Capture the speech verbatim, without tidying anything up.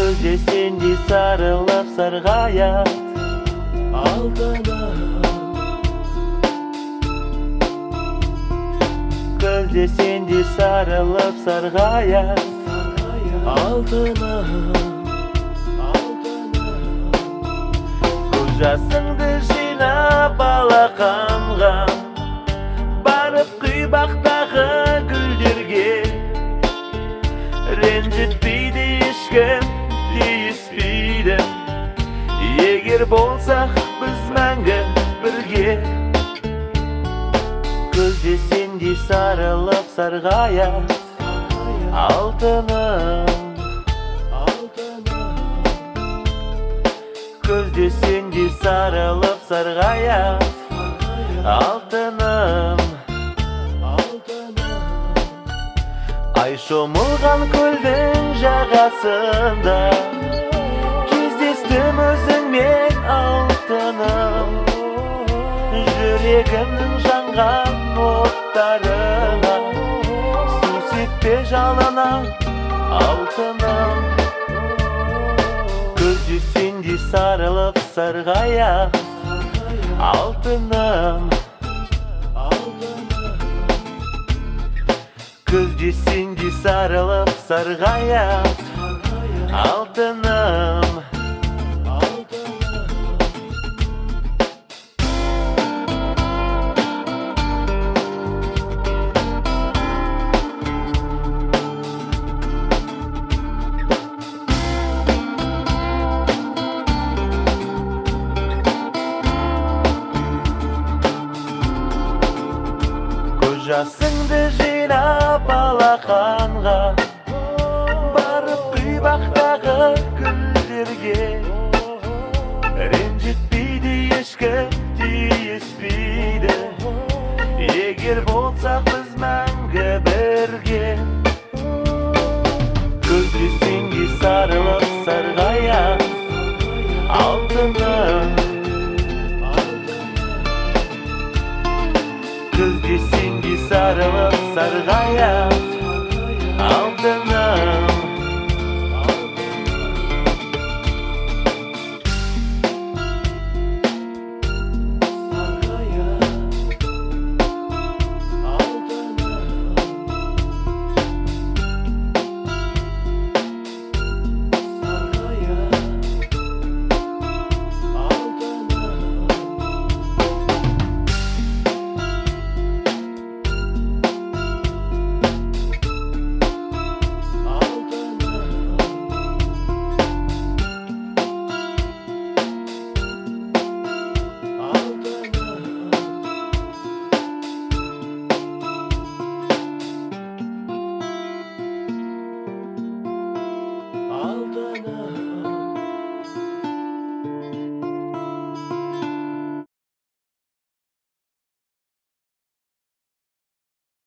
Көзде сендей сарылып сарғаят алтыным. Көзде сендей сарылып сарғаят алтыным. Көз жасыңды жинап алақанға, барып құйбақтағы гүлдерге. Ренжітпейді ешкім, тиіспейді, егер болсақ біз мәңгі бірге. Көзде сендей сарылып сарғаят алтыным. Көзде сендей сарылып сарғаят алтыным. Ай шомылған көлдің жағасында кездестім өзіңмен алтыным. Жүрегімнің жанған оттарына су сеппе жалына алтыным. Көзде сендей сарылып сарғаят алтыным. Көзде сендей сарылып сарғаят алтыным. Көз жасыңды жинап алақанға, барып құйбақтағы гүлдерге. Ренжітпейді ешкім, тиіспейді, егер болсақ біз мәңгі бірге. Көзде сендей сарылып сарғаят алтыным. Көзде сендей сарылып сарғаят